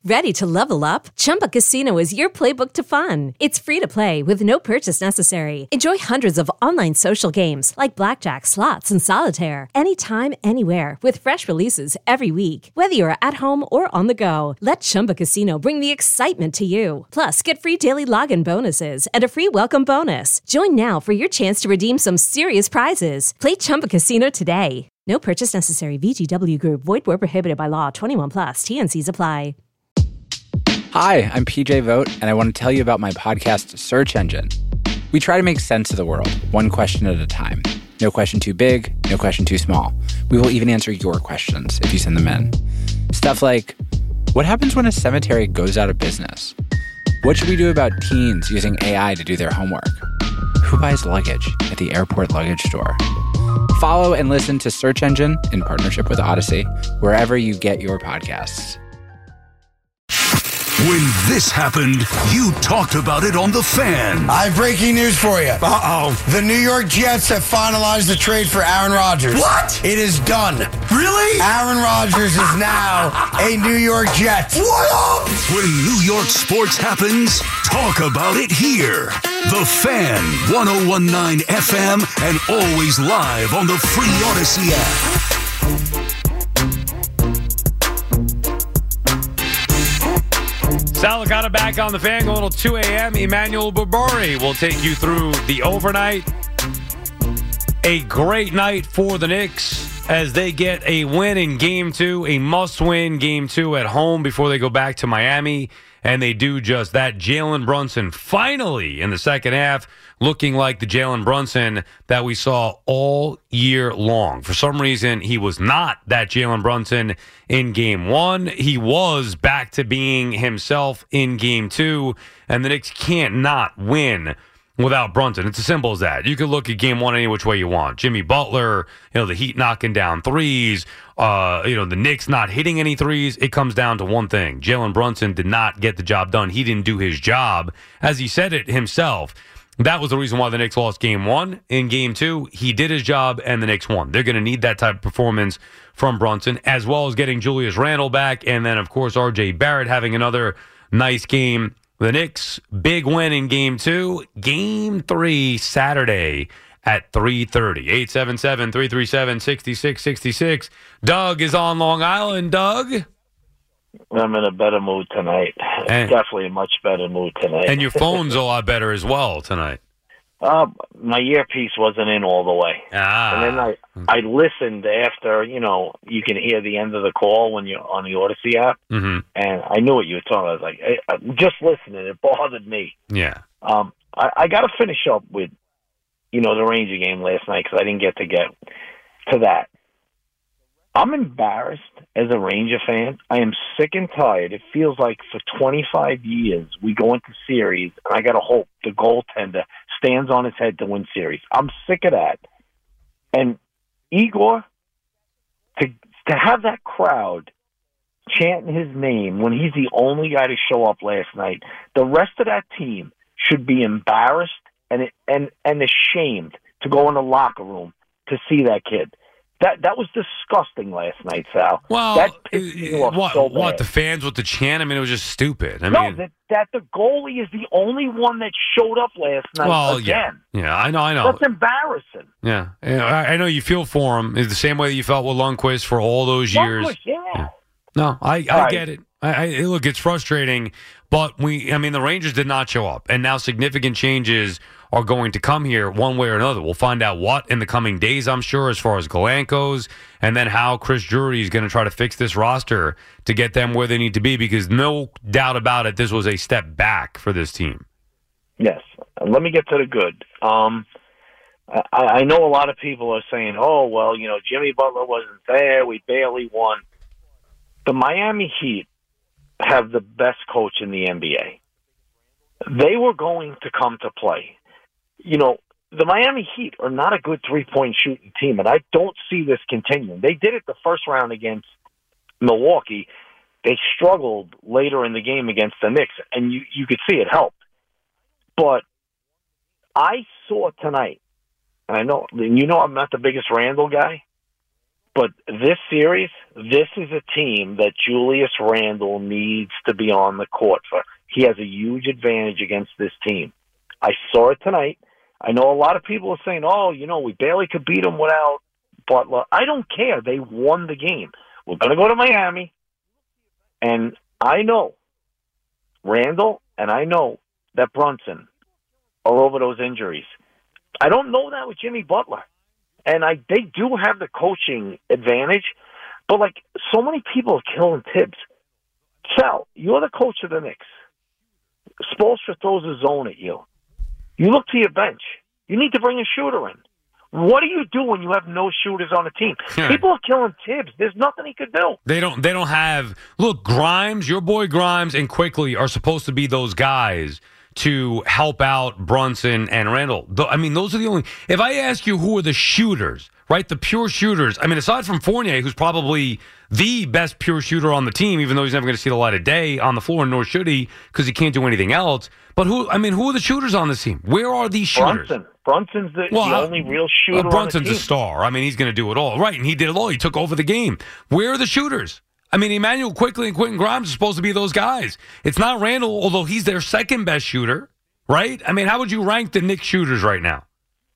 Ready to level up? Chumba Casino is your playbook to fun. It's free to play with no purchase necessary. Enjoy hundreds of online social games like blackjack, slots, and solitaire anytime, anywhere with fresh releases every week. Whether you're at home or on the go, let Chumba Casino bring the excitement to you. Plus, get free daily login bonuses and a free welcome bonus. Join now for your chance to redeem some serious prizes. Play Chumba Casino today. No purchase necessary. VGW Group. Void where prohibited by law. 21 plus. TNCs apply. Hi, I'm PJ Vogt, and I want to tell you about my podcast, Search Engine. We try to make sense of the world, one question at a time. No question too big, no question too small. We will even answer your questions if you send them in. Stuff like, what happens when a cemetery goes out of business? What should we do about teens using AI to do their homework? Who buys luggage at the airport luggage store? Follow and listen to Search Engine in partnership with Odyssey, wherever you get your podcasts. When this happened, you talked about it on The Fan. I have breaking news for you. The New York Jets have finalized the trade for Aaron Rodgers. What? It is done. Really? Aaron Rodgers is now a New York Jet. What up? When New York sports happens, talk about it here. The Fan, 101.9 FM, and always live on the free Odyssey app. Sal Licata back on The Fan, going till 2 a.m. Emmanuel Barbari will take you through the overnight. A great night for the Knicks as they get a win in Game 2, a must-win Game 2 at home before they go back to Miami, and they do just that. Jalen Brunson finally in the second half looking like the Jalen Brunson that we saw all year long. For some reason, he was not that Jalen Brunson in Game 1. He was back to being himself in Game 2, and the Knicks can't not win without Brunson. It's as simple as that. You could look at Game 1 any which way you want. Jimmy Butler, the Heat knocking down threes, the Knicks not hitting any threes. It comes down to one thing. Jalen Brunson did not get the job done. He didn't do his job. As he said it himself, that was the reason why the Knicks lost Game 1. In Game 2, he did his job, and the Knicks won. They're going to need that type of performance from Brunson, as well as getting Julius Randle back, and then, of course, R.J. Barrett having another nice game. The Knicks, big win in Game 2. Game 3, Saturday at 3:30. 877-337-6666. Doug is on Long Island. Doug? I'm in a better mood tonight. Definitely a much better mood tonight. And your phone's a lot better as well tonight. My earpiece wasn't in all the way. And then I listened after, you can hear the end of the call when you're on the Odyssey app. Mm-hmm. And I knew what you were talking about. I was like, just listening, it bothered me. Yeah. I got to finish up with, the Ranger game last night because I didn't get to that. I'm embarrassed as a Ranger fan. I am sick and tired. It feels like for 25 years we go into series, and I got to hope the goaltender stands on his head to win series. I'm sick of that. And Igor, to have that crowd chanting his name when he's the only guy to show up last night, the rest of that team should be embarrassed and ashamed to go in the locker room to see that kid. That was disgusting last night, Sal. Well, that pissed me off so bad. What, the fans with the chant? I mean, it was just stupid. That the goalie is the only one that showed up last night again. Yeah, I know. That's embarrassing. Yeah, I know you feel for him. It's the same way that you felt with Lundqvist for all those years. Yeah. No, I get it. Look, it's frustrating, but the Rangers did not show up, and now significant changes are going to come here one way or another. We'll find out what in the coming days, I'm sure, as far as Gallant goes, and then how Chris Drury is going to try to fix this roster to get them where they need to be, because no doubt about it, this was a step back for this team. Yes. Let me get to the good. I know a lot of people are saying, Jimmy Butler wasn't there, we barely won. The Miami Heat have the best coach in the NBA. They were going to come to play. The Miami Heat are not a good three-point shooting team, and I don't see this continuing. They did it the first round against Milwaukee. They struggled later in the game against the Knicks, and you could see it helped. But I saw tonight, and I'm not the biggest Randall guy, But this series, this is a team that Julius Randle needs to be on the court for. He has a huge advantage against this team. I saw it tonight. I know a lot of people are saying, we barely could beat them without Butler. I don't care. They won the game. We're going to go to Miami. And I know Randall and I know that Brunson are over those injuries. I don't know that with Jimmy Butler. And they do have the coaching advantage. But, so many people are killing Tibbs. Sal, you're the coach of the Knicks. Spoelstra throws a zone at you. You look to your bench. You need to bring a shooter in. What do you do when you have no shooters on the team? People are killing Tibbs. There's nothing he could do. They don't have. Look, Grimes, your boy Grimes, and Quickly are supposed to be those guys to help out Brunson and Randall. Those are the only. If I ask you who are the shooters, right, the pure shooters. Aside from Fournier, who's probably the best pure shooter on the team, even though he's never going to see the light of day on the floor, nor should he, because he can't do anything else. But who are the shooters on this team? Where are these shooters? Brunson's the only real shooter Brunson's on the team. a star. He's going to do it all. Right, and he did it all. He took over the game. Where are the shooters? Emmanuel Quickly and Quentin Grimes are supposed to be those guys. It's not Randall, although he's their second best shooter, right? How would you rank the Knicks shooters right now?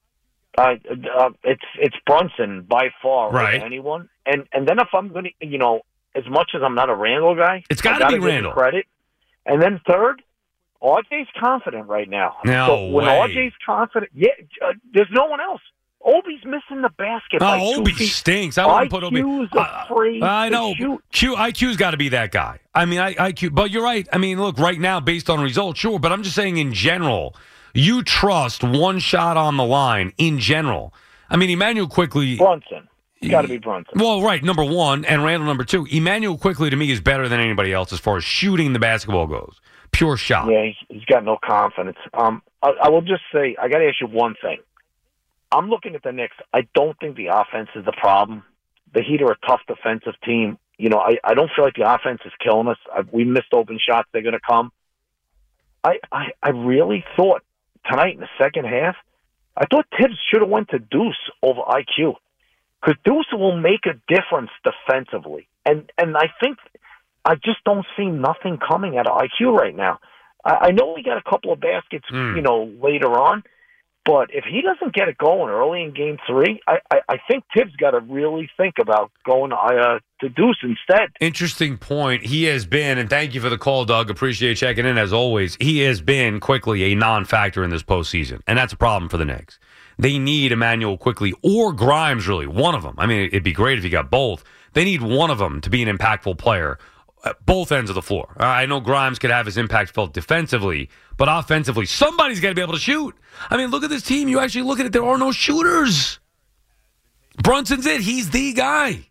It's Brunson by far right. over anyone. And then if I'm going to, as much as I'm not a Randall guy, it's got to be Randall. Credit. And then third, RJ's confident right now. No when way. RJ's confident, there's no one else. Obi's missing the basket. Obi stinks. I wouldn't put Obi. IQ's afraid I know. to shoot. IQ's got to be that guy. IQ. But you're right. Look, right now, based on results, sure. But I'm just saying in general, you trust one shot on the line in general. Emmanuel Quickly. Brunson. Got to be Brunson. Well, right, number one, and Randall number two. Emmanuel Quickly, to me, is better than anybody else as far as shooting the basketball goes. Pure shot. Yeah, he's got no confidence. I will just say, I got to ask you one thing. I'm looking at the Knicks. I don't think the offense is the problem. The Heat are a tough defensive team. I don't feel like the offense is killing us. We missed open shots. They're going to come. I really thought tonight in the second half, I thought Tibbs should have went to Deuce over IQ. Because Deuce will make a difference defensively. And I think I just don't see nothing coming out of IQ right now. I know we got a couple of baskets, later on. But if he doesn't get it going early in Game 3, I think Tibbs got to really think about going to Deuce instead. Interesting point. He has been, and thank you for the call, Doug. Appreciate checking in as always. He has been Quickly a non-factor in this postseason, and that's a problem for the Knicks. They need Emmanuel Quickly or Grimes, really, one of them. It'd be great if you got both. They need one of them to be an impactful player at both ends of the floor. I know Grimes could have his impact felt defensively, but offensively, somebody's got to be able to shoot. Look at this team. You actually look at it, there are no shooters. Brunson's it. He's the guy.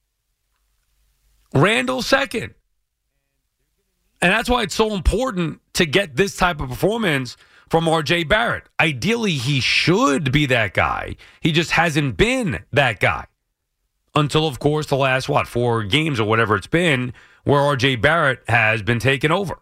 Randall second. And that's why it's so important to get this type of performance from R.J. Barrett. Ideally, he should be that guy. He just hasn't been that guy. Until, of course, the last, 4 games or whatever it's been, where R.J. Barrett has been taken over.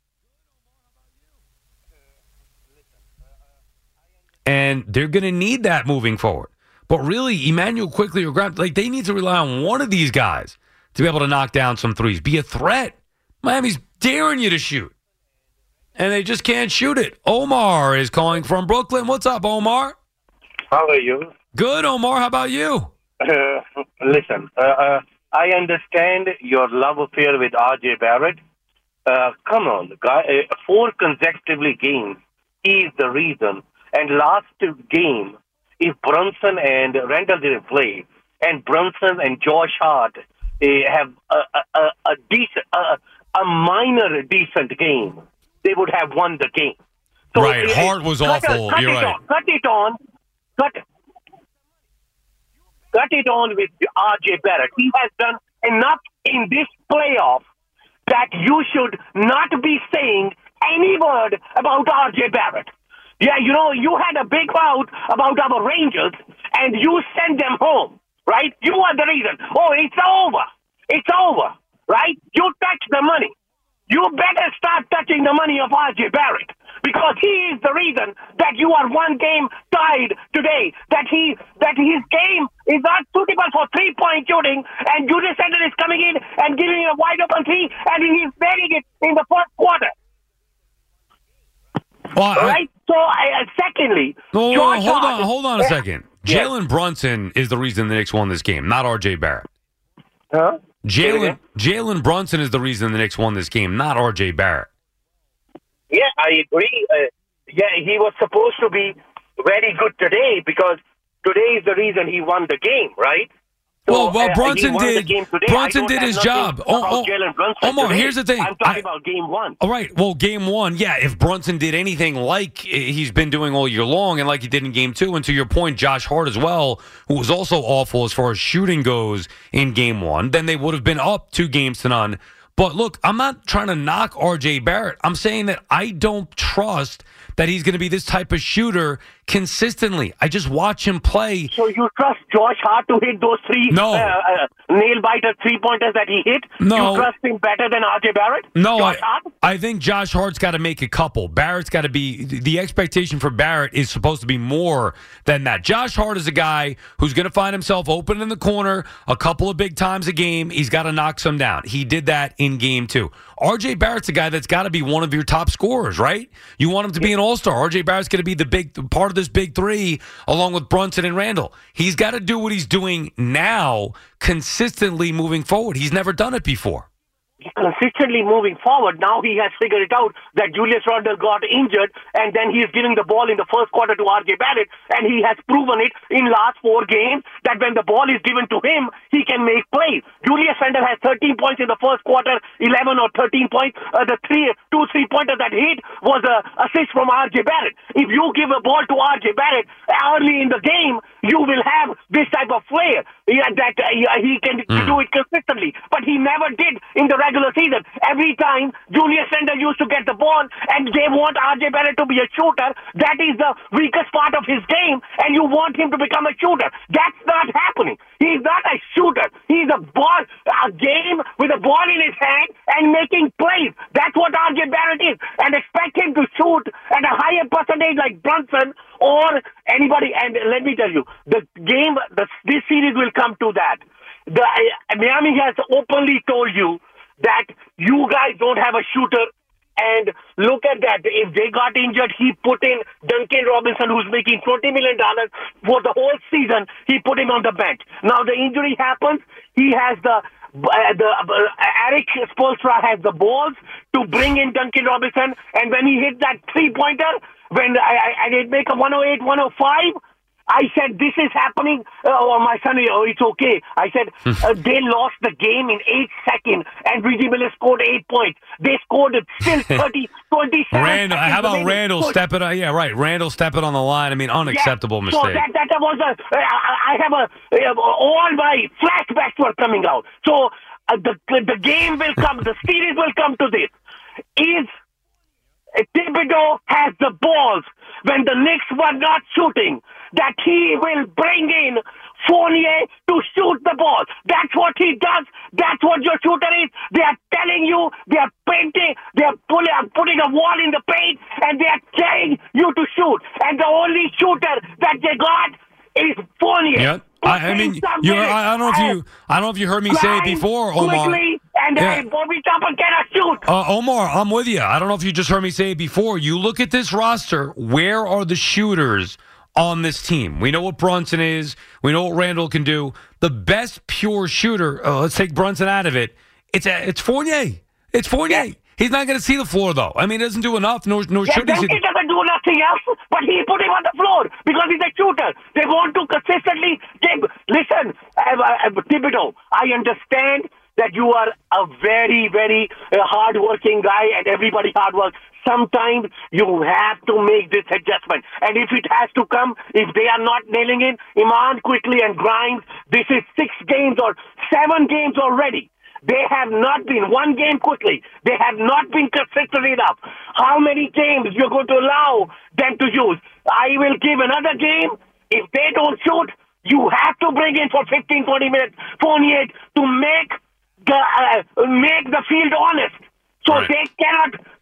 And they're going to need that moving forward. But really, Emmanuel Quickly or Grimes, they need to rely on one of these guys to be able to knock down some threes. Be a threat. Miami's daring you to shoot. And they just can't shoot it. Omar is calling from Brooklyn. What's up, Omar? How are you? Good, Omar. How about you? Listen, I understand your love affair with R.J. Barrett. Come on, guy. 4 consecutively games, he is the reason. And last game, if Brunson and Randall didn't play, and Brunson and Josh Hart have a decent, a minor decent game, they would have won the game. So right, Hart was awful. You're right. Cut it on with R.J. Barrett. He has done enough in this playoff that you should not be saying any word about R.J. Barrett. Yeah, you had a big bout about our Rangers, and you sent them home, right? You are the reason. Oh, it's over. It's over, right? You touched the money. You better start touching the money of R.J. Barrett. because he is the reason that you are one game tied today. That his game is not suitable for 3-point shooting, and Julius Randle is coming in and giving you a wide open three, and he's burying it in the first quarter. Well, right? So, secondly, hold on a second. Jalen Brunson is the reason the Knicks won this game, not R.J. Barrett. Huh? Jalen Brunson is the reason the Knicks won this game, not R.J. Barrett. Yeah, I agree. He was supposed to be very good today because today is the reason he won the game, right? So, Brunson did. Brunson did his job. Omar, here's the thing. I'm talking about game one. All right. Well, game one, yeah. If Brunson did anything like he's been doing all year long, and like he did in game two, and to your point, Josh Hart as well, who was also awful as far as shooting goes in game one, then they would have been up 2-0. But look, I'm not trying to knock R.J. Barrett. I'm saying that I don't trust that he's going to be this type of shooter consistently. I just watch him play. So you trust Josh Hart to hit those three nail-biter three-pointers that he hit? No. You trust him better than R.J. Barrett? No, I think Josh Hart's got to make a couple. Barrett's got to be – the expectation for Barrett is supposed to be more than that. Josh Hart is a guy who's going to find himself open in the corner a couple of big times a game. He's got to knock some down. He did that in game two. R.J. Barrett's a guy that's got to be one of your top scorers, right? You want him to be an all-star. R.J. Barrett's going to be the big part of this big three along with Brunson and Randle. He's got to do what he's doing now consistently moving forward. He's never done it before. Consistently moving forward, now he has figured it out that Julius Randle got injured, and then he's giving the ball in the first quarter to R.J. Barrett, and he has proven it in last 4 games that when the ball is given to him, he can make plays. Julius Randle has 13 points in the first quarter, 11 or 13 points. The 2 3-pointer that hit was an assist from R.J. Barrett. If you give a ball to R.J. Barrett early in the game, you will have this type of flair that he can do it consistently, but he never did in the regular season. Every time Julius Randle used to get the ball and they want R.J. Barrett to be a shooter, that is the weakest part of his game, and you want him to become a shooter. That's not happening. He's not a shooter. He's a game with a ball in his hand and making plays. That's what R.J. Barrett is. And expect him to shoot at a higher percentage like Brunson or anybody. And let me tell you, this series will come to that. Miami has openly told you that you guys don't have a shooter, and look at that. If they got injured, he put in Duncan Robinson, who's making $20 million for the whole season. He put him on the bench. Now the injury happens. He has Eric Spoelstra has the balls to bring in Duncan Robinson, and when he hit that 3-pointer, when I did make a 108, 105. I said, this is happening. My son, it's okay. I said, they lost the game in 8 seconds, and Reggie Miller scored 8 points. They scored still 27 Randle, how about Randle stepping on? Yeah, right. Randle stepping on the line. I mean, unacceptable mistake. So that was I have all my flashbacks were coming out. So the game will come. The series will come to this. Is Thibodeau has the balls when the Knicks were not shooting, that he will bring in Fournier to shoot the ball. That's what he does. That's what your shooter is. They are telling you, they are painting, they are putting a wall in the paint, and they are telling you to shoot. And the only shooter that they got is Fournier. Yep. I mean, I don't know if you heard me say it before, Omar. Quickly, and Bobby Thompson cannot shoot. Omar, I'm with you. I don't know if you just heard me say it before. You look at this roster. Where are the shooters on this team? We know what Brunson is. We know what Randle can do. The best pure shooter, let's take Brunson out of it, it's Fournier. It's Fournier. Yeah. He's not going to see the floor, though. I mean, he doesn't do enough, nor should he. He doesn't do nothing else, but he put him on the floor because he's a shooter. They want to consistently give. Listen, Thibodeau, I understand that you are a very, very hard-working guy, and everybody hard works. Sometimes you have to make this adjustment. And if it has to come, if they are not nailing in, Iman quickly and Grimes, this is 6 games or 7 games already. They have not been, 1 game quickly, they have not been consistent enough. How many games you're going to allow them to use? I will give another game. If they don't shoot, you have to bring in for 15, 20 minutes, Fournier, to make the field honest. So they cannot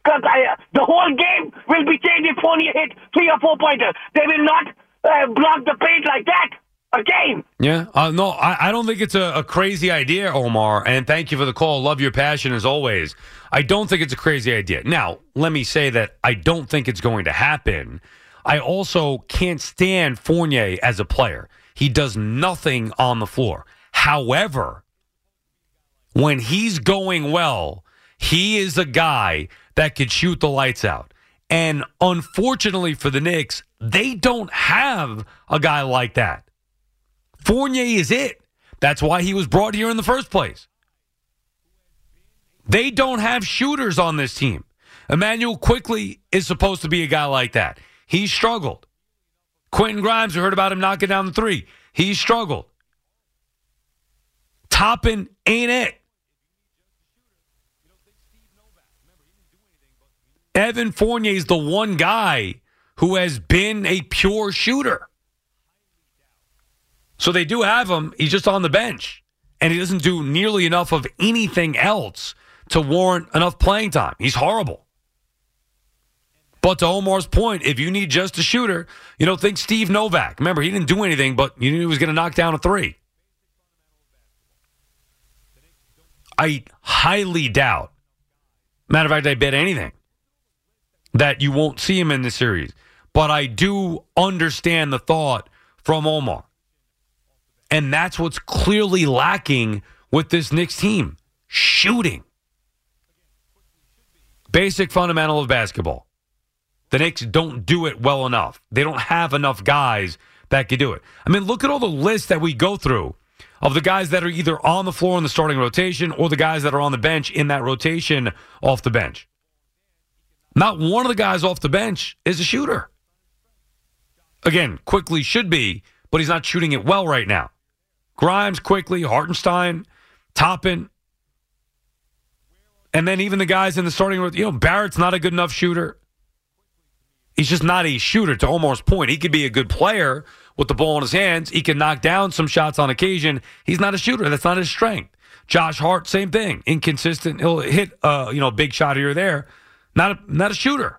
Because the whole game will be changed if Fournier hit 3 or 4-pointers. They will not block the paint like that again. Yeah. No, I don't think it's a crazy idea, Omar. And thank you for the call. Love your passion as always. I don't think it's a crazy idea. Now, let me say that I don't think it's going to happen. I also can't stand Fournier as a player. He does nothing on the floor. However, when he's going well, he is a guy that could shoot the lights out. And unfortunately for the Knicks, they don't have a guy like that. Fournier is it. That's why he was brought here in the first place. They don't have shooters on this team. Immanuel Quickley is supposed to be a guy like that. He struggled. Quentin Grimes, we heard about him knocking down the three. He struggled. Toppin ain't it. Evan Fournier is the one guy who has been a pure shooter. So they do have him. He's just on the bench. And he doesn't do nearly enough of anything else to warrant enough playing time. He's horrible. But to Omar's point, if you need just a shooter, think Steve Novak. Remember, he didn't do anything, but you knew he was going to knock down a three. I highly doubt, matter of fact, I bet anything, that you won't see him in the series. But I do understand the thought from Omar. And that's what's clearly lacking with this Knicks team. Shooting. Basic fundamental of basketball. The Knicks don't do it well enough. They don't have enough guys that can do it. I mean, look at all the lists that we go through of the guys that are either on the floor in the starting rotation or the guys that are on the bench in that rotation off the bench. Not one of the guys off the bench is a shooter. Again, Quickley should be, but he's not shooting it well right now. Grimes, Quickley, Hartenstein, Toppin. And then even the guys in the starting rotation, Barrett's not a good enough shooter. He's just not a shooter, to Omar's point. He could be a good player with the ball in his hands. He can knock down some shots on occasion. He's not a shooter. That's not his strength. Josh Hart, same thing. Inconsistent. He'll hit a big shot here or there. Not a shooter.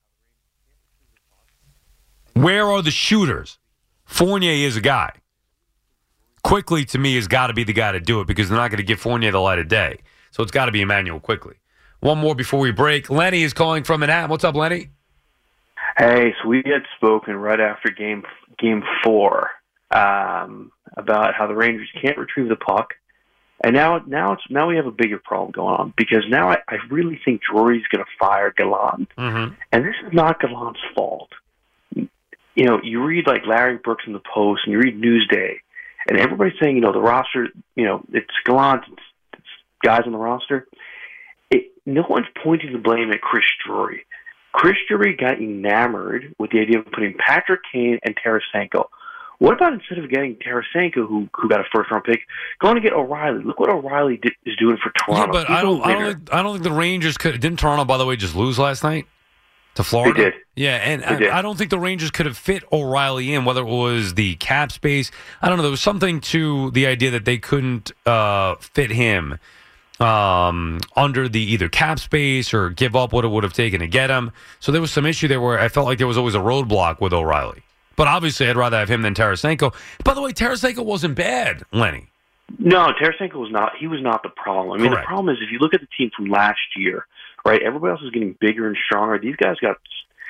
Where are the shooters? Fournier is a guy. Quickley, to me, has got to be the guy to do it because they're not going to give Fournier the light of day. So it's got to be Immanuel Quickley. One more before we break. Lenny is calling from Manhattan. What's up, Lenny? Hey, so we had spoken right after game 4 about how the Rangers can't retrieve the puck. And now we have a bigger problem going on because now I really think Drury's going to fire Gallant. Mm-hmm. And this is not Gallant's fault. You read like Larry Brooks in the Post and you read Newsday, and everybody's saying, the roster, it's Gallant, it's guys on the roster. No one's pointing the blame at Chris Drury. Chris Drury got enamored with the idea of putting Patrick Kane and Tarasenko. What about instead of getting Tarasenko, who got a first-round pick, going to get O'Reilly? Look what O'Reilly is doing for Toronto. Yeah, but I don't think the Rangers could. Didn't Toronto, by the way, just lose last night to Florida? They did. Yeah, and I don't think the Rangers could have fit O'Reilly in, whether it was the cap space. I don't know. There was something to the idea that they couldn't fit him under the either cap space or give up what it would have taken to get him. So there was some issue there where I felt like there was always a roadblock with O'Reilly. But obviously, I'd rather have him than Tarasenko. By the way, Tarasenko wasn't bad, Lenny. No, Tarasenko was not. He was not the problem. I mean, Correct. The problem is if you look at the team from last year, right? Everybody else is getting bigger and stronger. These guys got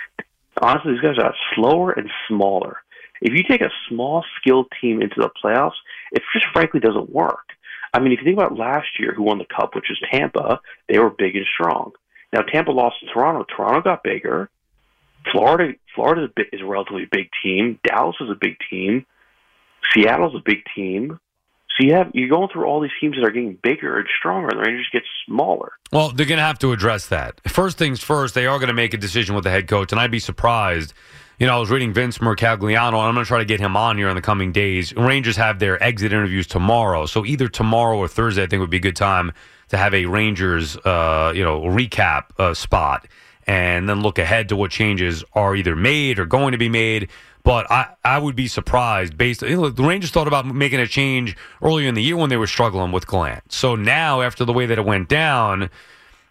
slower and smaller. If you take a small, skilled team into the playoffs, it just frankly doesn't work. I mean, if you think about last year, who won the Cup, which is Tampa, they were big and strong. Now, Tampa lost to Toronto. Toronto got bigger. Florida is a relatively big team. Dallas is a big team. Seattle's a big team. So you're going through all these teams that are getting bigger and stronger, and the Rangers get smaller. Well, they're going to have to address that. First things first, they are going to make a decision with the head coach, and I'd be surprised. I was reading Vince Mercagliano, and I'm going to try to get him on here in the coming days. Rangers have their exit interviews tomorrow, so either tomorrow or Thursday I think would be a good time to have a Rangers recap spot and then look ahead to what changes are either made or going to be made. But I would be surprised the Rangers thought about making a change earlier in the year when they were struggling with Gallant. So now, after the way that it went down,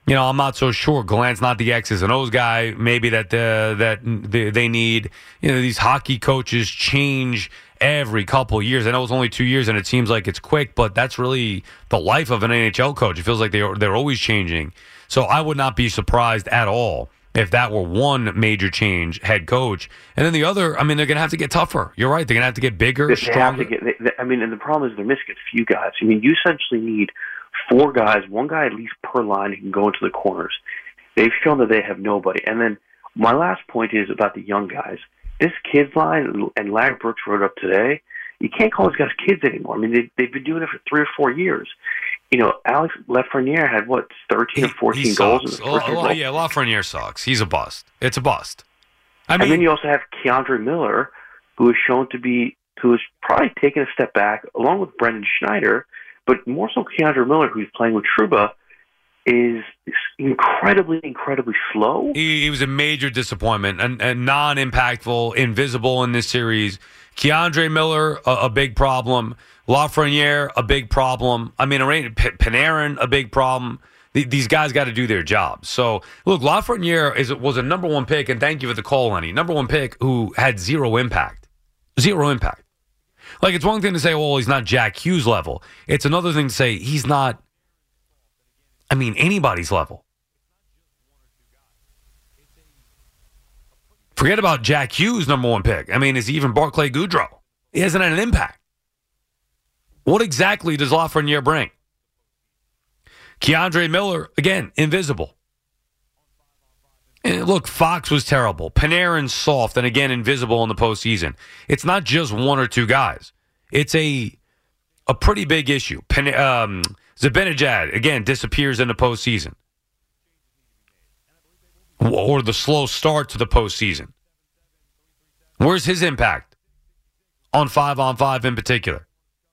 I'm not so sure. Glenn's not the X's and O's guy. Maybe that they need. These hockey coaches change every couple of years. I know it's only 2 years, and it seems like it's quick, but that's really the life of an NHL coach. It feels like they're always changing. So I would not be surprised at all if that were one major change, head coach. And then the other, they're going to have to get tougher. You're right. They're going to have to get bigger, stronger. And the problem is they're missing a few guys. You essentially need 4 guys, one guy at least per line who can go into the corners. They've shown that they have nobody. And then my last point is about the young guys. This kids line, and Larry Brooks wrote up today, you can't call these guys kids anymore. They've been doing it for 3 or 4 years. Alex Lafreniere had, 13 or 14 goals in the first year? Yeah, Lafreniere sucks. He's a bust. It's a bust. And then you also have Keandre Miller, who is probably taken a step back, along with Brendan Schneider, but more so Keandre Miller, who's playing with Trouba, is incredibly, incredibly slow. He was a major disappointment and non-impactful, invisible in this series. Keandre Miller, a big problem. Lafreniere, a big problem. Panarin, a big problem. These guys got to do their job. So, look, Lafreniere was a number 1 pick, and thank you for the call, Lenny. Number 1 pick who had zero impact. Zero impact. It's one thing to say, well, he's not Jack Hughes level. It's another thing to say he's not, anybody's level. Forget about Jack Hughes, number 1 pick. Is he even Barclay Goodrow? He hasn't had an impact. What exactly does Lafreniere bring? Keandre Miller, again, invisible. And look, Fox was terrible. Panarin's soft, and again, invisible in the postseason. It's not just 1 or 2 guys. It's a pretty big issue. Zibanejad, again, disappears in the postseason. Or the slow start to the postseason. Where's his impact? On 5-on-5 in particular.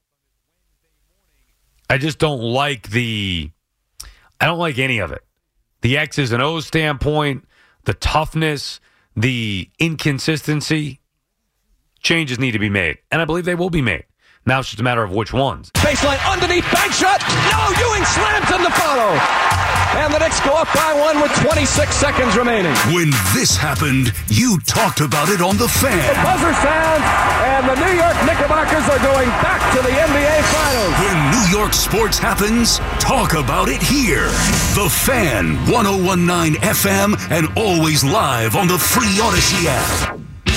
I just don't like any of it. The X's and O's standpoint, the toughness, the inconsistency. Changes need to be made, and I believe they will be made. Now it's just a matter of which ones. Baseline underneath, bank shot. No, Ewing slams in the follow. And the Knicks go up by 1 with 26 seconds remaining. When this happened, you talked about it on The Fan. The buzzer sounds, and the New York Knickerbockers are going back to the NBA Finals. When New York sports happens, talk about it here. The Fan, 101.9 FM, and always live on the free Odyssey app.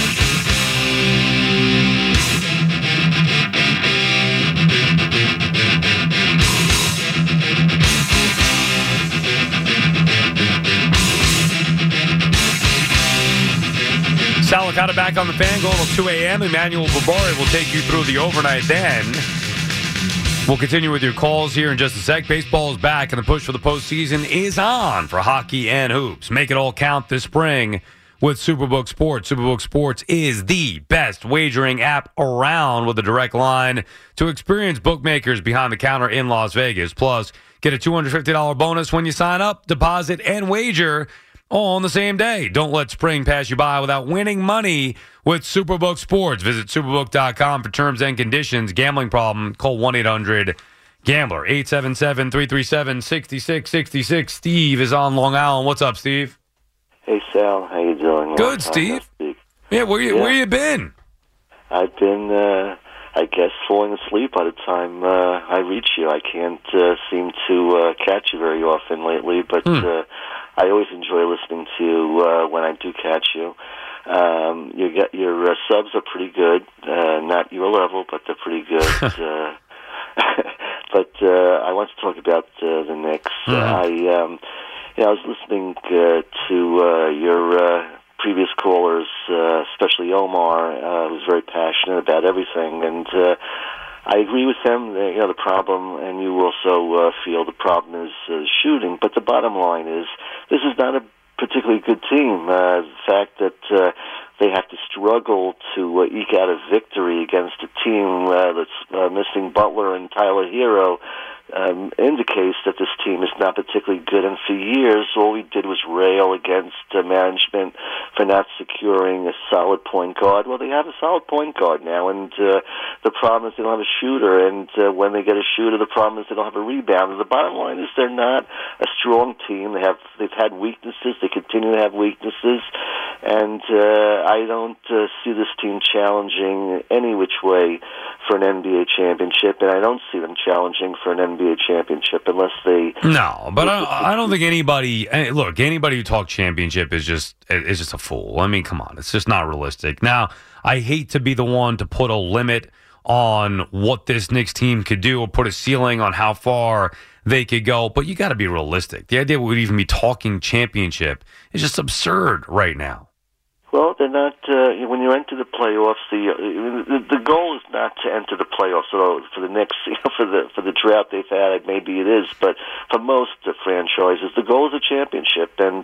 Sal Licata back on the Fan, going till 2 a.m. Emmanuel Barbari will take you through the overnight then. We'll continue with your calls here in just a sec. Baseball is back, and the push for the postseason is on for hockey and hoops. Make it all count this spring with Superbook Sports. Superbook Sports is the best wagering app around with a direct line to experienced bookmakers behind the counter in Las Vegas. Plus, get a $250 bonus when you sign up, deposit, and wager all on the same day. Don't let spring pass you by without winning money with Superbook Sports. Visit superbook.com for terms and conditions. Gambling problem? Call 1-800-GAMBLER. 877-337-6666. Steve is on Long Island. What's up, Steve? Hey, Sal. How you doing? Good, Steve. Yeah, where you been? I've been, I guess, falling asleep by the time I reach you. I can't seem to catch you very often lately, but I always enjoy listening to you when I do catch you. Your subs are pretty good. Not your level, but they're pretty good. But I want to talk about the Knicks. I was listening to your previous callers, especially Omar, who's very passionate about everything, and I agree with him. The problem, and you also feel the problem is shooting. But the bottom line is, this is not a particularly good team. The fact that they have to struggle to eke out a victory against a team that's missing Butler and Tyler Hero indicates that this team is not particularly good. And for years, all we did was rail against management for not securing a solid point guard. Well, they have a solid point guard now, and the problem is they don't have a shooter. And when they get a shooter, the problem is they don't have a rebounder. The bottom line is they're not a strong team. They've had weaknesses. They continue to have weaknesses, and I don't see this team challenging any which way for an NBA championship, and I don't see them challenging for an NBA championship unless they... No, but I don't think anybody... Look, anybody who talks championship is just a fool. I mean, come on. It's just not realistic. Now, I hate to be the one to put a limit on what this Knicks team could do or put a ceiling on how far they could go, but you got to be realistic. The idea we would even be talking championship is just absurd right now. Well, they're not. When you enter the playoffs, the goal is not to enter the playoffs. So for the Knicks, for the drought they've had, maybe it is. But for most franchises, the goal is a championship, and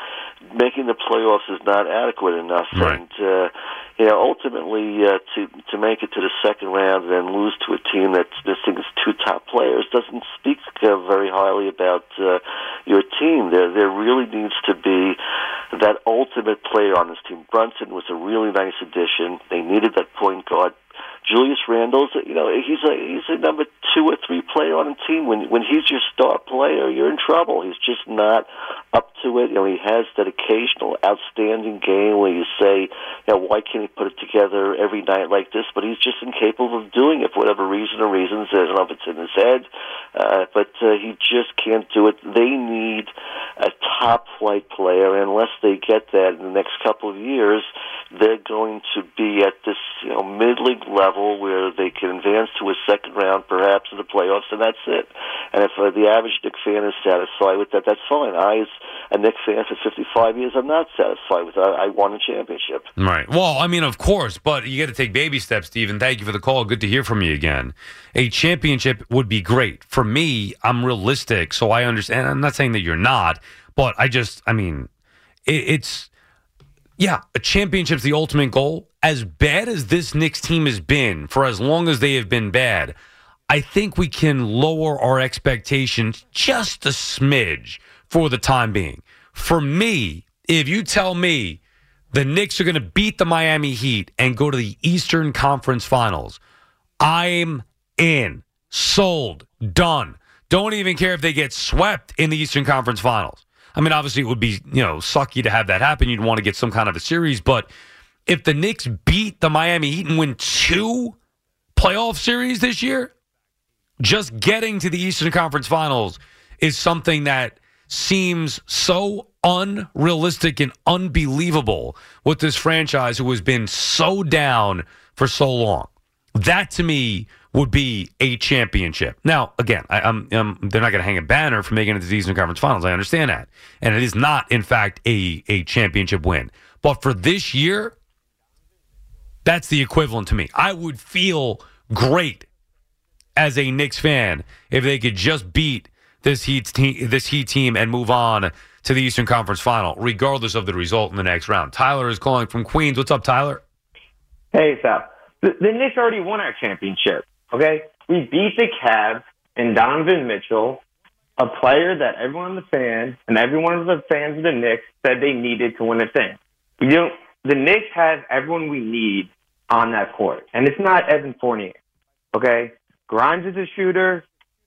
making the playoffs is not adequate enough. Right. And ultimately, to make it to the second round and then lose to a team that's missing its two top players doesn't speak very highly about your team. There really needs to be that ultimate player on this team. Brunson was a really nice addition. They needed that point guard. Julius Randle's, he's a number 2 or 3 player on a team. When he's your star player, you're in trouble. He's just not up to it. He has that occasional outstanding game where you say, why can't he put it together every night like this? But he's just incapable of doing it for whatever reason or reasons. I don't know if it's in his head, but he just can't do it. They need a top-flight player, and unless they get that in the next couple of years, they're going to be at this mid-league level where they can advance to a second round, perhaps, in the playoffs, and that's it. And if the average Knicks fan is satisfied with that, that's fine. I, as a Knicks fan for 55 years, I'm not satisfied with that. I won a championship. Right. Well, I mean, of course, but you got to take baby steps, Stephen. Thank you for the call. Good to hear from you again. A championship would be great. For me, I'm realistic, so I understand. I'm not saying that you're not, but it's... Yeah, a championship's the ultimate goal. As bad as this Knicks team has been, for as long as they have been bad, I think we can lower our expectations just a smidge for the time being. For me, if you tell me the Knicks are going to beat the Miami Heat and go to the Eastern Conference Finals, I'm in. Sold. Done. Don't even care if they get swept in the Eastern Conference Finals. I mean, obviously, it would be, sucky to have that happen. You'd want to get some kind of a series. But if the Knicks beat the Miami Heat and win 2 playoff series this year, just getting to the Eastern Conference Finals is something that seems so unrealistic and unbelievable with this franchise who has been so down for so long. That, to me, would be a championship. Now, again, they're not going to hang a banner for making it to the Eastern Conference Finals. I understand that. And it is not, in fact, a championship win. But for this year, that's the equivalent to me. I would feel great as a Knicks fan if they could just beat this Heat team and move on to the Eastern Conference Final, regardless of the result in the next round. Tyler is calling from Queens. What's up, Tyler? Hey, Sal. The Knicks already won our championship. Okay, we beat the Cavs and Donovan Mitchell, a player that everyone on the fan and every one of the fans of the Knicks said they needed to win a thing. The Knicks have everyone we need on that court, and it's not Evan Fournier. Okay, Grimes is a shooter.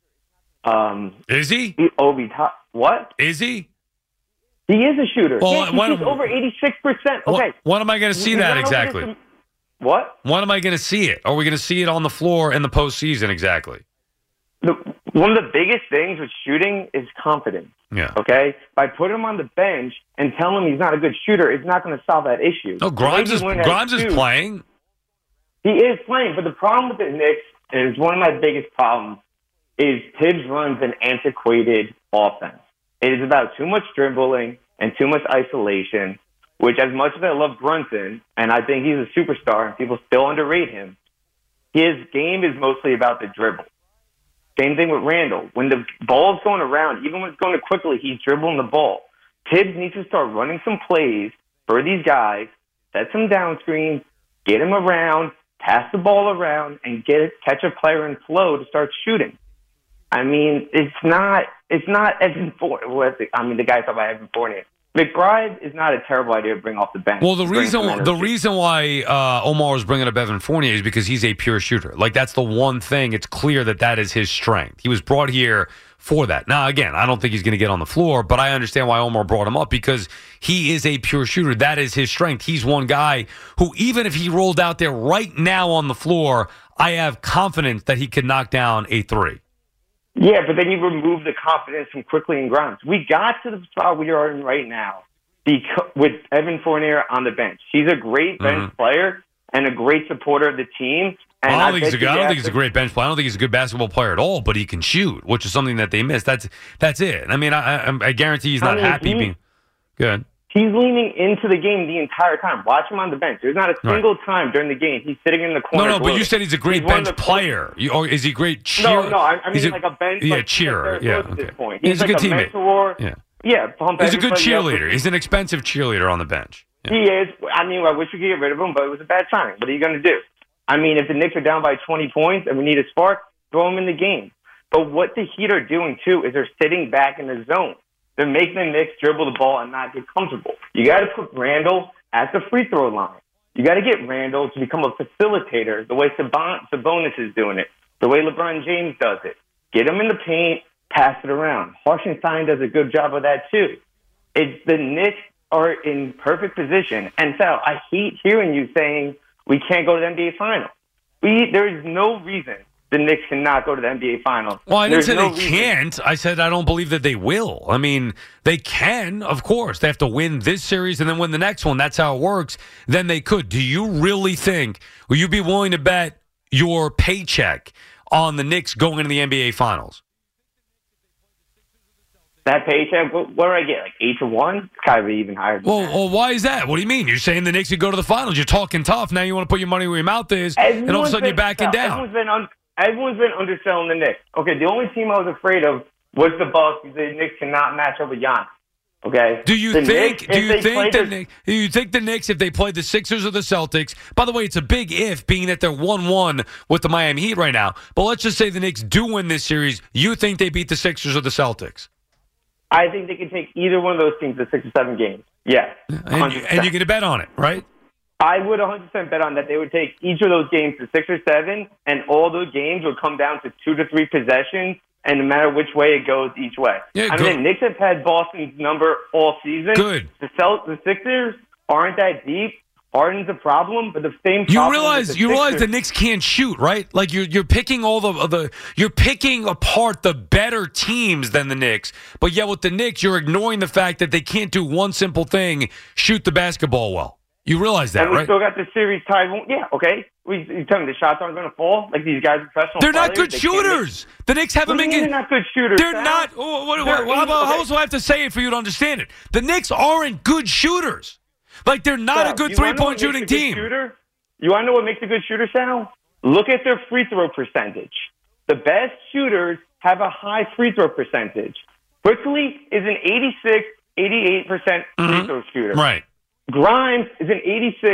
Is he? What? Is he? He is a shooter. Well, he's over 86%. Okay. When am I going to see that exactly? What? When am I going to see it? Are we going to see it on the floor in the postseason exactly? One of the biggest things with shooting is confidence. Yeah. Okay? By putting him on the bench and telling him he's not a good shooter, it's not going to solve that issue. No, Grimes is playing. He is playing, but the problem with the Knicks, and it's one of my biggest problems, is Tibbs runs an antiquated offense. It is about too much dribbling and too much isolation, which as much as I love Brunson, and I think he's a superstar and people still underrate him, his game is mostly about the dribble. Same thing with Randle. When the ball's going around, even when it's going quickly, he's dribbling the ball. Tibbs needs to start running some plays for these guys, set some down screens, get him around, pass the ball around, and catch a player in flow to start shooting. I mean, it's not Evan Fournier. The guy talking about Evan Fournier. McBride is not a terrible idea to bring off the bench. Well, the reason why Omar was bringing up Evan Fournier is because he's a pure shooter. Like, that's the one thing. It's clear that is his strength. He was brought here for that. Now, again, I don't think he's going to get on the floor, but I understand why Omar brought him up because he is a pure shooter. That is his strength. He's one guy who, even if he rolled out there right now on the floor, I have confidence that he could knock down a three. Yeah, but then you remove the confidence from Quickly and Grimes. We got to the spot we are in right now with Evan Fournier on the bench. He's a great bench player and a great supporter of the team. And I don't think he's a great bench player. I don't think he's a good basketball player at all, but he can shoot, which is something that they missed. That's it. I mean, I guarantee he's not happy being good. He's leaning into the game the entire time. Watch him on the bench. There's not a single time during the game he's sitting in the corner. No, but you said he's a great bench player. Or is he a great cheer? No, I mean like a bench. Yeah, cheerer. Yeah, okay. At this point. He's a good teammate. Mentor. Yeah. He's a good cheerleader. He's an expensive cheerleader on the bench. Yeah. He is. I mean, I wish we could get rid of him, but it was a bad signing. What are you going to do? I mean, if the Knicks are down by 20 points and we need a spark, throw him in the game. But what the Heat are doing, too, is they're sitting back in the zone. They're making the Knicks dribble the ball and not get comfortable. You got to put Randall at the free throw line. You got to get Randall to become a facilitator the way Sabonis is doing it, the way LeBron James does it. Get him in the paint, pass it around. Hartenstein does a good job of that, too. The Knicks are in perfect position. And Sal, I hate hearing you saying we can't go to the NBA Finals. There is no reason the Knicks cannot go to the NBA Finals. Well, I didn't say they can't. I said I don't believe that they will. I mean, they can, of course. They have to win this series and then win the next one. That's how it works. Then they could. Do you really think, will you be willing to bet your paycheck on the Knicks going into the NBA Finals? That paycheck, what do I get? Like 8-1? It's got to be even higher than that. Well, why is that? What do you mean? You're saying the Knicks could go to the finals. You're talking tough. Now you want to put your money where your mouth is, and all of a sudden you're backing down. Everyone's been underselling the Knicks. Okay, the only team I was afraid of was the Bucks. The Knicks cannot match up with Giannis. Okay. Do you think the Knicks, if they played the Sixers or the Celtics? By the way, it's a big if, being that they're 1-1 with the Miami Heat right now. But let's just say the Knicks do win this series. You think they beat the Sixers or the Celtics? I think they can take either one of those teams to 6 or 7 games. Yes. And you're going to bet on it, right? I would 100% bet on that they would take each of those games to 6 or 7, and all those games would come down to 2 to 3 possessions, and no matter which way it goes, each way. Yeah, I mean, the Knicks have had Boston's number all season. Good. The Sixers aren't that deep. Harden's a problem, but the same problem. You realize the Knicks can't shoot, right? Like you're picking you're picking apart the better teams than the Knicks, but yet with the Knicks, you're ignoring the fact that they can't do one simple thing: shoot the basketball well. You realize that, and we right? Still got the series tied. Yeah, okay. You tell me the shots aren't going to fall? Like these guys are professional. They're not good shooters. The Knicks haven't been. They're not good shooters. They're not. How else do I have to say it for you to understand it? The Knicks aren't good shooters. Like, they're not a good three-point shooting team. You want to know what makes a good shooter, Sal? Look at their free throw percentage. The best shooters have a high free throw percentage. Quickly is an 88% free throw shooter. Right. Grimes is an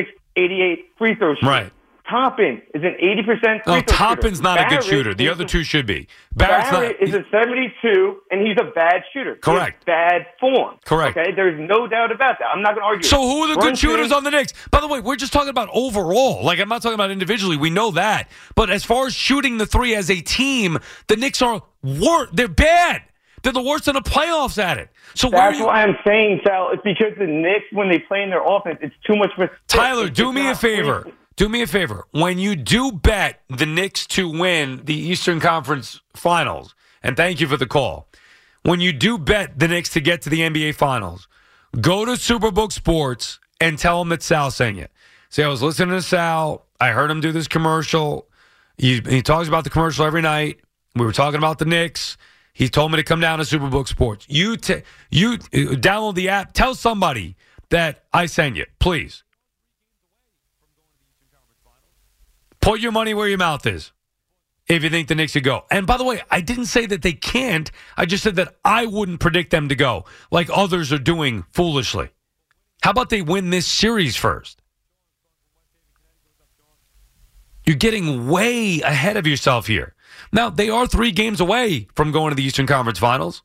88 free throw shooter. Right. Toppin is an 80% free throw shooter. Toppin's not a good shooter. The other two should be. Barrett is a 72, and he's a bad shooter. Correct. Bad form. Correct. Okay, there's no doubt about that. I'm not going to argue. So who are the good shooters on the Knicks? By the way, we're just talking about overall. Like, I'm not talking about individually. We know that. But as far as shooting the three as a team, the Knicks are they're bad. They're the worst in the playoffs at it. So that's why I'm saying, Sal, it's because the Knicks, when they play in their offense, it's too much for Tyler, do me a favor. Do me a favor. When you do bet the Knicks to win the Eastern Conference Finals, and thank you for the call, when you do bet the Knicks to get to the NBA Finals, go to Superbook Sports and tell them that Sal sent you. Say, I was listening to Sal. I heard him do this commercial. He talks about the commercial every night. We were talking about the Knicks. He told me to come down to Superbook Sports. You download the app. Tell somebody that I sent you, please. Put your money where your mouth is if you think the Knicks should go. And by the way, I didn't say that they can't. I just said that I wouldn't predict them to go like others are doing foolishly. How about they win this series first? You're getting way ahead of yourself here. Now, they are 3 games away from going to the Eastern Conference Finals.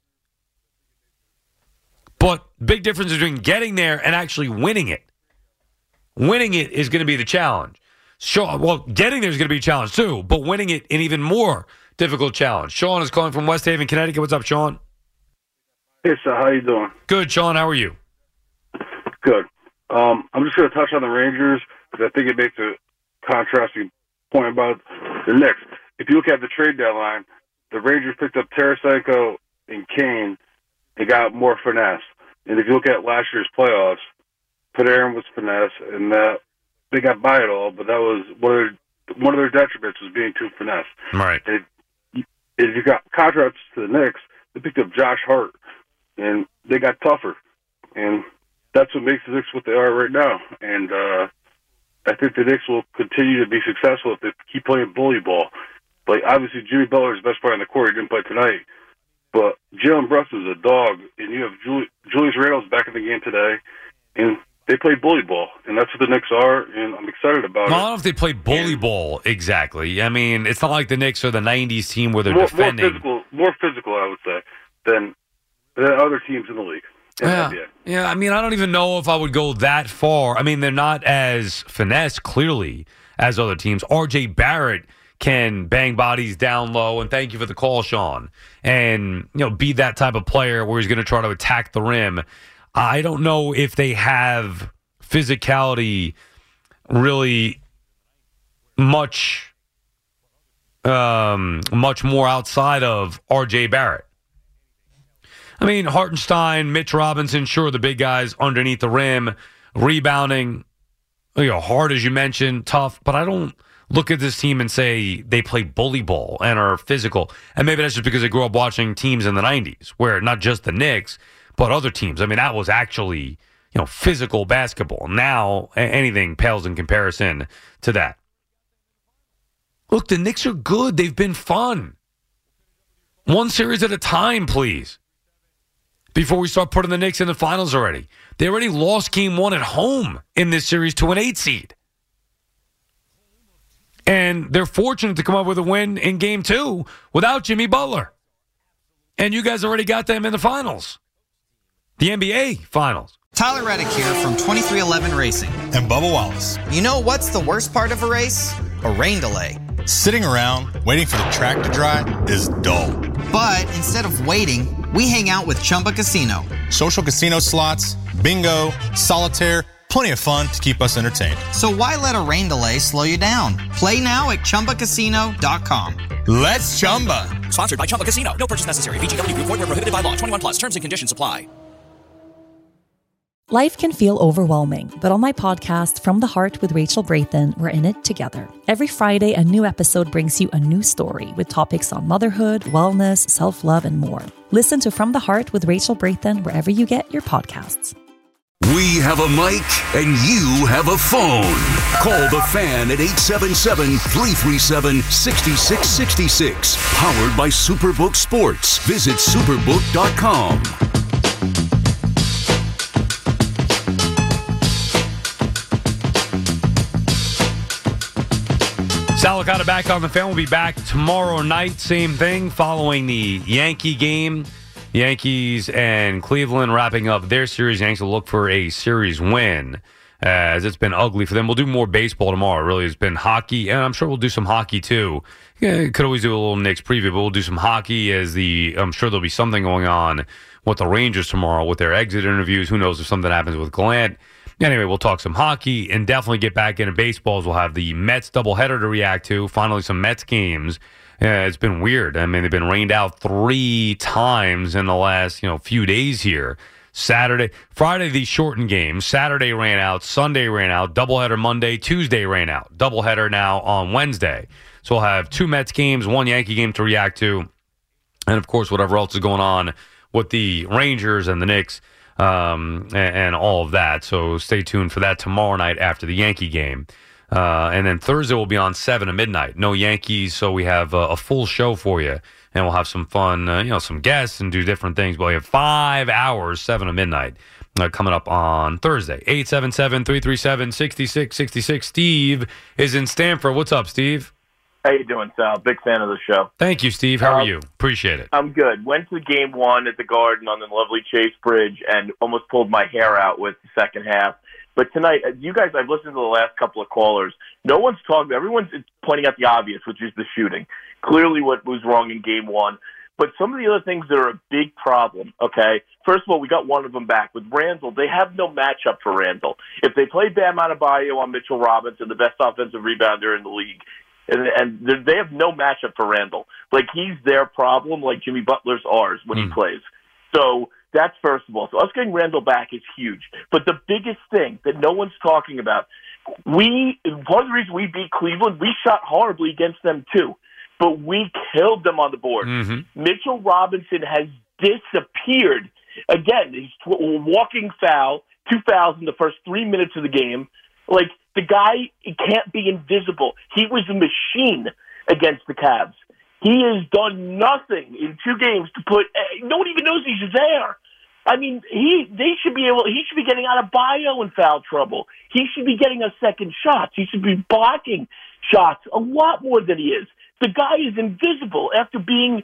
But big difference between getting there and actually winning it. Winning it is going to be the challenge. Sure, well, getting there is going to be a challenge too, but winning it an even more difficult challenge. Sean is calling from West Haven, Connecticut. What's up, Sean? Hey, so how you doing? Good, Sean. How are you? Good. I'm just going to touch on the Rangers because I think it makes a contrasting point about the Knicks. If you look at the trade deadline, the Rangers picked up Tarasenko and Kane. They got more finesse. And if you look at last year's playoffs, Panarin was finesse, and they got by it all, but that was one of their detriments was being too finesse. Right. And if you got contracts to the Knicks, they picked up Josh Hart, and they got tougher. And that's what makes the Knicks what they are right now. And I think the Knicks will continue to be successful if they keep playing bully ball. Like, obviously, Jimmy Butler is the best player on the court. He didn't play tonight. But Jalen Brunson is a dog, and you have Julius Randle's back in the game today, and they play bully ball, and that's what the Knicks are, and I'm excited about it. I don't know if they play bully ball exactly. I mean, it's not like the Knicks are the 90s team where they're defending. More physical, I would say, than other teams in the league. Yeah, I mean, I don't even know if I would go that far. I mean, they're not as finesse, clearly, as other teams. R.J. Barrett can bang bodies down low, and thank you for the call, Sean, and be that type of player where he's going to try to attack the rim. I don't know if they have physicality really much more outside of R.J. Barrett. I mean, Hartenstein, Mitch Robinson, sure, the big guys underneath the rim, rebounding, hard as you mentioned, tough, but I don't look at this team and say they play bully ball and are physical. And maybe that's just because I grew up watching teams in the 90s where not just the Knicks, but other teams. I mean, that was actually, physical basketball. Now, anything pales in comparison to that. Look, the Knicks are good. They've been fun. One series at a time, please. Before we start putting the Knicks in the finals already. They already lost game 1 at home in this series to an 8 seed. And they're fortunate to come up with a win in game 2 without Jimmy Butler. And you guys already got them in the finals. The NBA finals. Tyler Reddick here from 23XI Racing. And Bubba Wallace. You know what's the worst part of a race? A rain delay. Sitting around waiting for the track to dry is dull. But instead of waiting, we hang out with Chumba Casino. Social casino slots, bingo, solitaire, plenty of fun to keep us entertained. So why let a rain delay slow you down? Play now at ChumbaCasino.com. Let's Chumba. Sponsored by Chumba Casino. No purchase necessary. VGW Group. Void where prohibited by law. 21 plus. Terms and conditions apply. Life can feel overwhelming, but on my podcast, From the Heart with Rachel Brathen, we're in it together. Every Friday, a new episode brings you a new story with topics on motherhood, wellness, self-love, and more. Listen to From the Heart with Rachel Brathen wherever you get your podcasts. We have a mic and you have a phone. Call the Fan at 877-337-6666. Powered by Superbook Sports. Visit superbook.com. Sal Licata back on the Fan. We'll be back tomorrow night. Same thing following the Yankee game. Yankees and Cleveland wrapping up their series. Yankees will look for a series win as it's been ugly for them. We'll do more baseball tomorrow. Really, it's been hockey, and I'm sure we'll do some hockey too. Yeah, could always do a little Knicks preview, but we'll do some hockey I'm sure there'll be something going on with the Rangers tomorrow with their exit interviews. Who knows if something happens with Gallant. Anyway, we'll talk some hockey and definitely get back into baseballs. We'll have the Mets doubleheader to react to. Finally, some Mets games. It's been weird. I mean, they've been rained out 3 times in the last, few days here. Friday, the shortened game. Saturday ran out. Sunday ran out. Doubleheader Monday. Tuesday ran out. Doubleheader now on Wednesday. So we'll have 2 Mets games, 1 Yankee game to react to. And, of course, whatever else is going on with the Rangers and the Knicks. And all of that. So stay tuned for that tomorrow night after the Yankee game. And then Thursday will be on 7 to midnight. No Yankees, so we have a full show for you. And we'll have some fun, some guests and do different things. But we have 5 hours, 7 to midnight, coming up on Thursday. 877-337-6666. Steve is in Stamford. What's up, Steve? How you doing, Sal? Big fan of the show. Thank you, Steve. How are you? Appreciate it. I'm good. Went to game one at the Garden on the lovely Chase Bridge and almost pulled my hair out with the second half. But tonight, you guys, I've listened to the last couple of callers. No one's talking. Everyone's pointing out the obvious, which is the shooting. Clearly what was wrong in game one. But some of the other things that are a big problem, okay? First of all, we got one of them back. With Randall, they have no matchup for Randall. If they play Bam Adebayo on Mitchell Robinson, the best offensive rebounder in the league, and they have no matchup for Randall. Like, he's their problem, like Jimmy Butler's ours when he plays. So that's first of all. So us getting Randall back is huge. But the biggest thing that no one's talking about, part of the reason we beat Cleveland, we shot horribly against them too, but we killed them on the board. Mitchell Robinson has disappeared. Again, he's walking foul, 2 fouls in the first 3 minutes of the game. Like, the guy can't be invisible. He was a machine against the Cavs. He has done nothing in 2 games to put. No one even knows he's there. I mean, he should be getting out of Adebayo in foul trouble. He should be getting a second shot. He should be blocking shots a lot more than he is. The guy is invisible after being,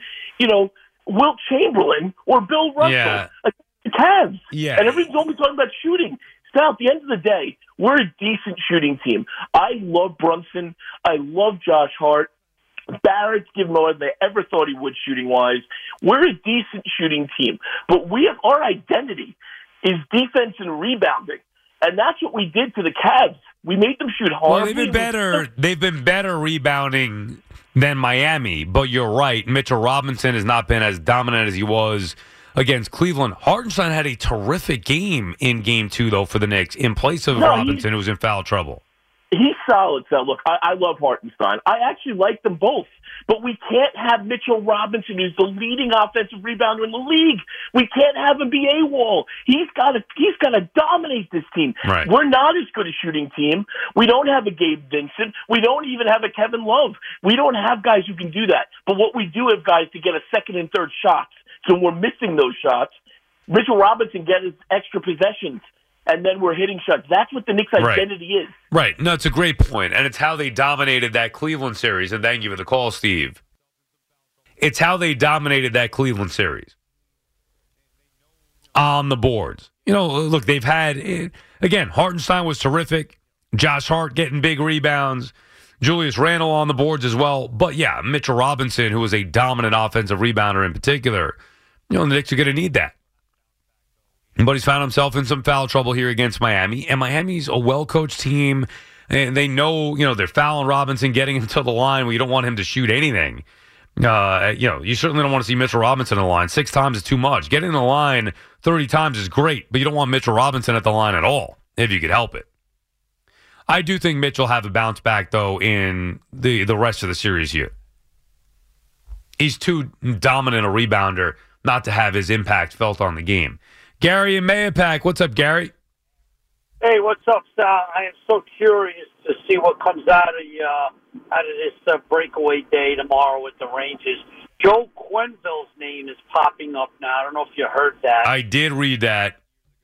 Wilt Chamberlain or Bill Russell against the Cavs. Yeah. And everyone's only talking about shooting. Now, at the end of the day, we're a decent shooting team. I love Brunson. I love Josh Hart. Barrett's given more than they ever thought he would shooting-wise. We're a decent shooting team. But our identity is defense and rebounding. And that's what we did to the Cavs. We made them shoot hard. Well, they've been better rebounding than Miami. But you're right. Mitchell Robinson has not been as dominant as he was against Cleveland. Hartenstein had a terrific game in Game 2, though, for the Knicks, in place of Robinson, who was in foul trouble. He's solid, so look, I love Hartenstein. I actually like them both. But we can't have Mitchell Robinson, who's the leading offensive rebounder in the league. We can't have him be AWOL. He's got to dominate this team. Right. We're not as good a shooting team. We don't have a Gabe Vincent. We don't even have a Kevin Love. We don't have guys who can do that. But what we do have guys to get a second and third shots. So we're missing those shots. Mitchell Robinson gets extra possessions, and then we're hitting shots. That's what the Knicks' identity is. Right. No, it's a great point, and it's how they dominated that Cleveland series. And thank you for the call, Steve. It's how they dominated that Cleveland series on the boards. Look, they've had, again, Hartenstein was terrific. Josh Hart getting big rebounds. Julius Randle on the boards as well. But, yeah, Mitchell Robinson, who was a dominant offensive rebounder in particular, the Knicks are going to need that. But he's found himself in some foul trouble here against Miami. And Miami's a well-coached team. And they know, they're fouling Robinson, getting him to the line where you don't want him to shoot anything. You certainly don't want to see Mitchell Robinson in the line. 6 times is too much. Getting in the line 30 times is great, but you don't want Mitchell Robinson at the line at all, if you could help it. I do think Mitch will have a bounce back, though, in the rest of the series here. He's too dominant a rebounder not to have his impact felt on the game. Gary in Mayapack. What's up, Gary? Hey, what's up, Sal? I am so curious to see what comes out of this breakaway day tomorrow with the Rangers. Joe Quenneville's name is popping up now. I don't know if you heard that. I did read that.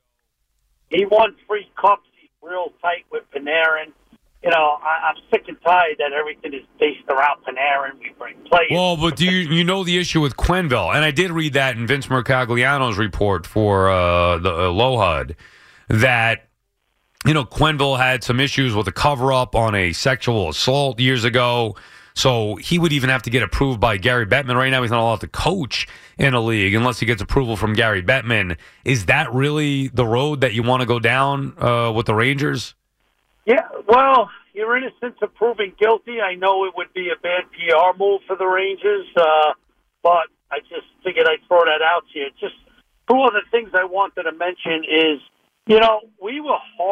He won 3 cups. He's real tight with Panarin. I'm sick and tired that everything is based around Panarin. We bring players. Well, but do you know the issue with Quenneville? And I did read that in Vince Mercogliano's report for the LoHUD, that Quenneville had some issues with a cover-up on a sexual assault years ago. So he would even have to get approved by Gary Bettman. Right now, he's not allowed to coach in a league unless he gets approval from Gary Bettman. Is that really the road that you want to go down with the Rangers? Yeah, well, you're innocent of proving guilty. I know it would be a bad PR move for the Rangers, but I just figured I'd throw that out to you. Just 2 other things I wanted to mention is, we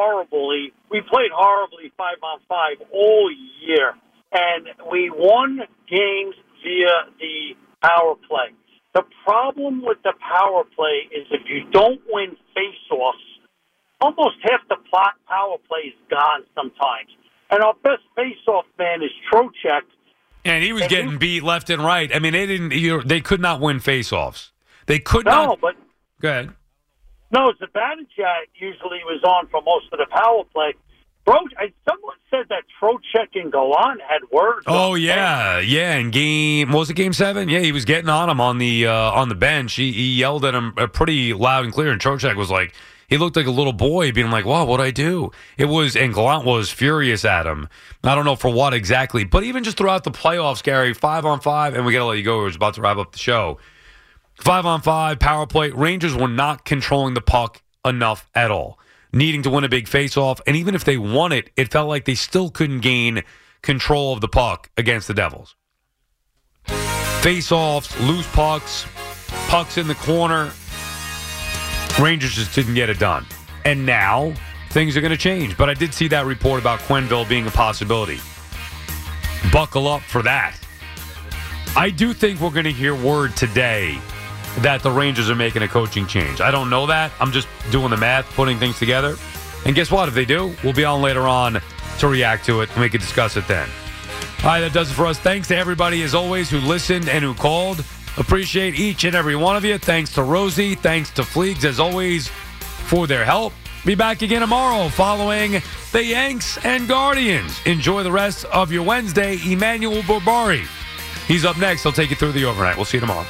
played horribly 5-on-5 all year, and we won games via the power play. The problem with the power play is if you don't win face-offs, almost half the power play is gone sometimes. And our best face-off man is Trocheck. And he was getting beat left and right. I mean, they could not win face-offs. They could not. No, but go ahead. No, Zibanejad usually was on for most of the power play. Someone said that Trocheck and Gallant had words. Oh yeah. In game, was it game 7? Yeah, he was getting on him on the bench. He yelled at him pretty loud and clear, and Trocheck was like, he looked like a little boy being like, wow, what'd I do? And Gallant was furious at him. I don't know for what exactly, but even just throughout the playoffs, Gary, 5-on-5, and we got to let you go. We're about to wrap up the show. 5-on-5, power play. Rangers were not controlling the puck enough at all, needing to win a big face-off. And even if they won it, it felt like they still couldn't gain control of the puck against the Devils. Face-offs, loose pucks, pucks in the corner. Rangers just didn't get it done. And now things are going to change. But I did see that report about Quenneville being a possibility. Buckle up for that. I do think we're going to hear word today that the Rangers are making a coaching change. I don't know that. I'm just doing the math, putting things together. And guess what? If they do, we'll be on later on to react to it, and we can discuss it then. All right, that does it for us. Thanks to everybody, as always, who listened and who called. Appreciate each and every one of you. Thanks to Rosie. Thanks to Fleegs, as always, for their help. Be back again tomorrow following the Yanks and Guardians. Enjoy the rest of your Wednesday. Emmanuel Berbari. He's up next. He'll take you through the overnight. We'll see you tomorrow.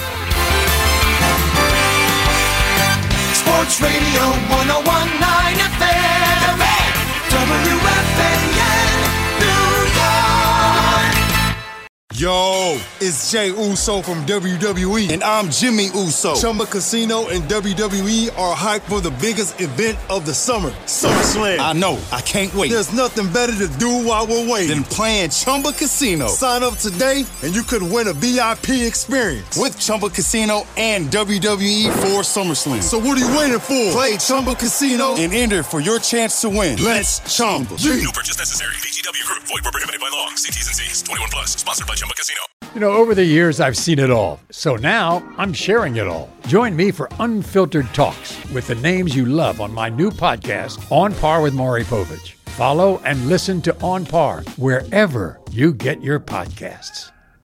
Sports Radio 101.9 FM. WFAN, New York. Yo, it's Jay Uso from WWE, and I'm Jimmy Uso. Chumba Casino and WWE are hyped for the biggest event of the summer, SummerSlam. I know, I can't wait. There's nothing better to do while we're waiting than playing Chumba Casino. Sign up today, and you could win a VIP experience with Chumba Casino and WWE for SummerSlam. So what are you waiting for? Play Chumba Casino and enter for your chance to win. Let's Chumba. No purchase necessary. VGW Group. Void where prohibited by law. See T's and C's. 21 plus. Sponsored by Chumba Casino. You know, over the years, I've seen it all. So now I'm sharing it all. Join me for Unfiltered Talks with the names you love on my new podcast, On Par with Maury Povich. Follow and listen to On Par wherever you get your podcasts.